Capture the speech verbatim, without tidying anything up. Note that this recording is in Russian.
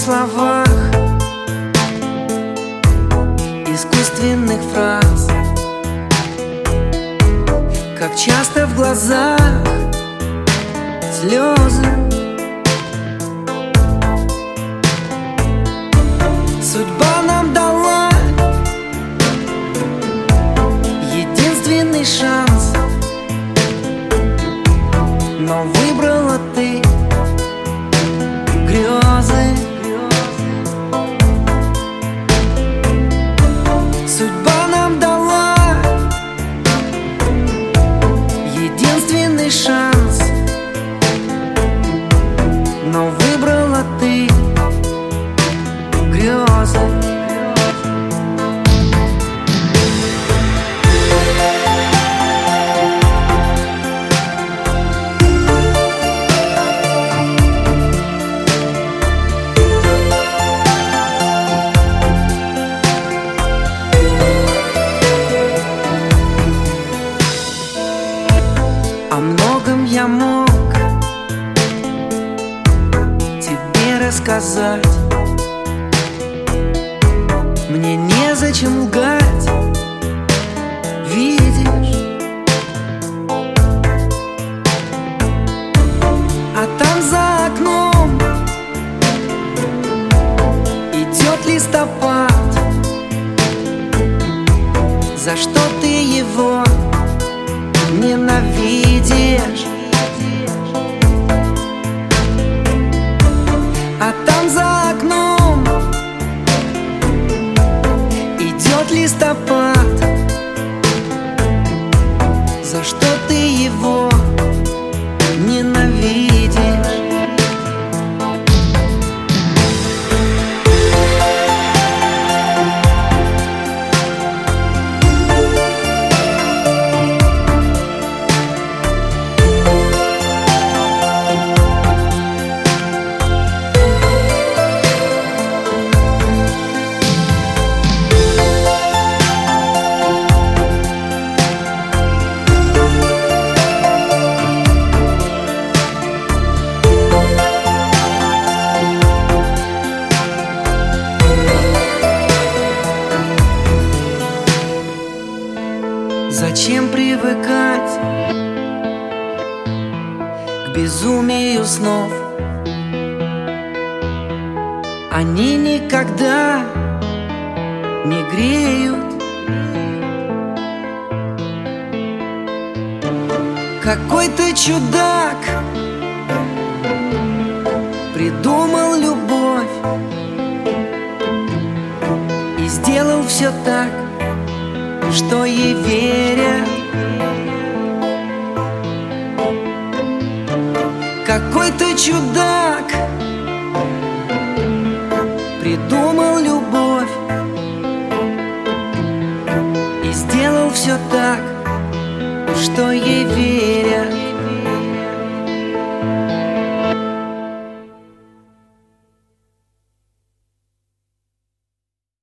словах, искусственных фраз. Как часто в глазах слезы. Судьба нам дала единственный шанс, но выбрала ты грезы. Судьба нам дала единственный шанс, но выбрала ты грезы. О многом я мог тебе рассказать. Мне незачем лгать, видишь. А там за окном идет листопад. За что ты его ненавидишь? А там за окном идет листопад. За что ты его ненавидишь? Зачем привыкать к безумию снов? Они никогда не греют. Какой-то чудак придумал любовь и сделал все так, что ей верят. Какой-то чудак придумал любовь и сделал все так, что ей верят.